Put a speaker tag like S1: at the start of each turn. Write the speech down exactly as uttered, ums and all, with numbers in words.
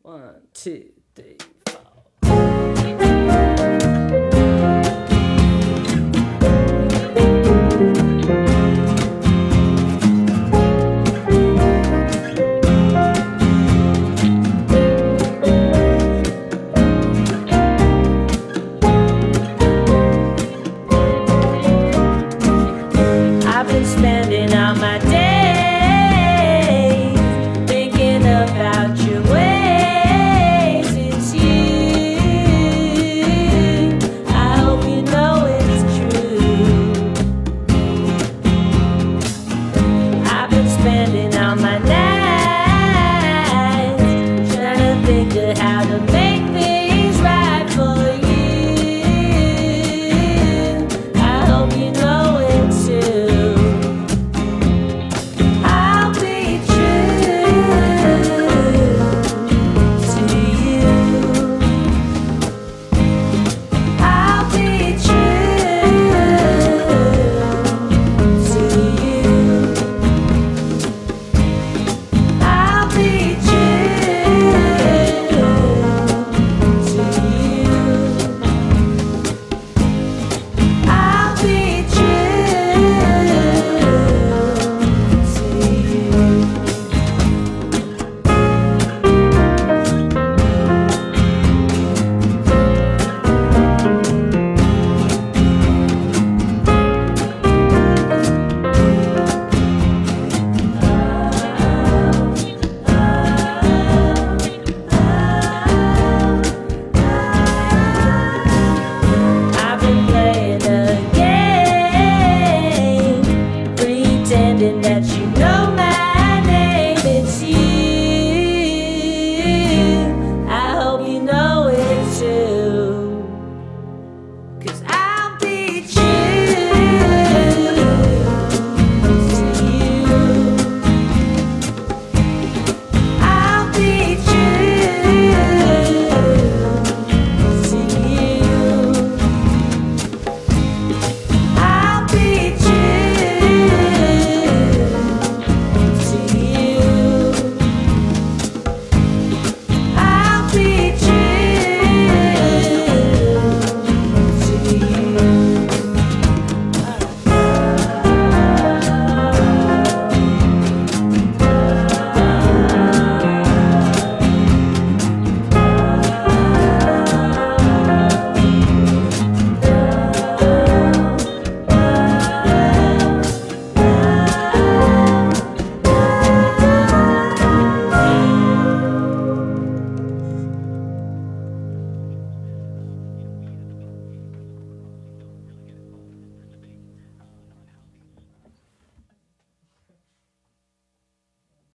S1: One, two, three, four. I've been spending all my days thinking about your ways. It's you. I hope you know it's true. I've been spending all my nights trying to think of how to